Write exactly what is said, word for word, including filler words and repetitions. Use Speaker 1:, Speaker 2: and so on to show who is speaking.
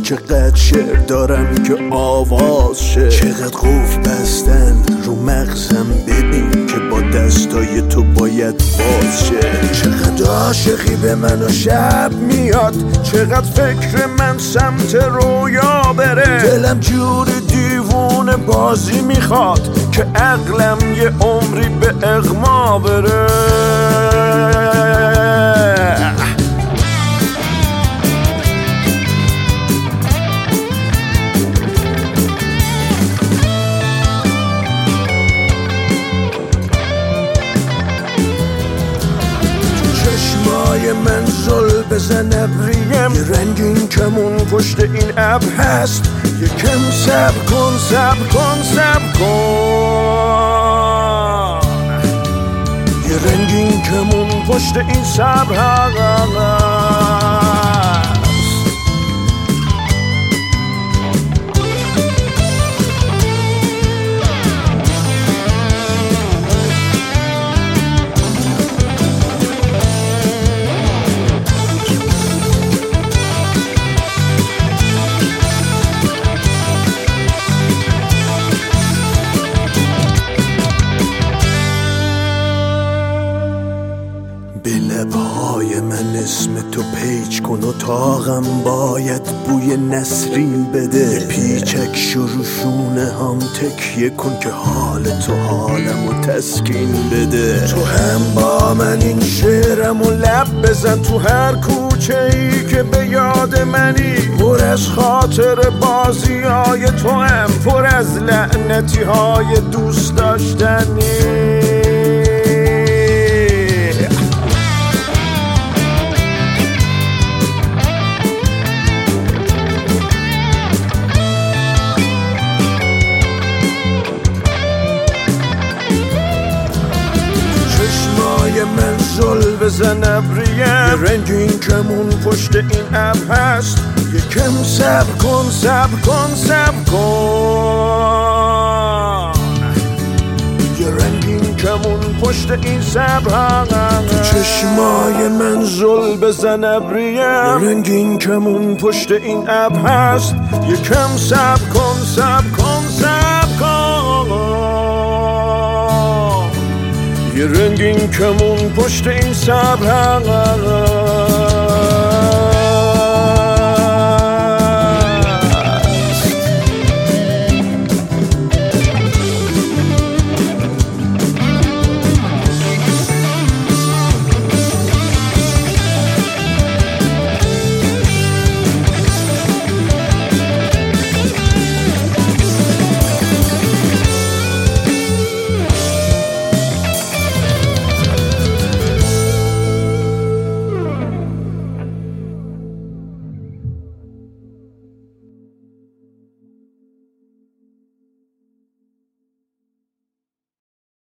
Speaker 1: چقدر شعر دارم که آواز شه، چقدر قفل بستن رو مغزم ببین که با دستای تو باید باز شه. چقدر عاشقی به من و شب میاد، چقدر فکر من سمت رویا بره، دلم جور دیوونه بازی میخواد که عقلم یه عمری به اغما بره. من زل بزن ابریم، یه رنگین کمون پشت این ابر هست، یکم صبر کن صبر کن صبر کن، یه رنگین کمون پشت این صبر هست. به لبهای من اسم تو پیچ کن و تاقم باید بوی نسرین بده، یه پیچک شروشونه هم تکیه کن که حال تو حالمو تسکین بده. تو هم با من این شعرمو لب بزن، تو هر کوچه ای که به یاد منی، پر از خاطر بازی های تو هم، پر از لعنتی های دوست داشتنی. من زل بزن ابریم، یه رنگین کمون پشت این ابر هست، یکم صبر کن صبر کن صبر کن، یه رنگین کمون پشت این صبر هست. تو چشمای من زل بزن ابریم، یه رنگین کمون پشت این ابر هست، یکم صبر کن صبر کن صبر کن، یه رنگین کمون پشت این صبر هست.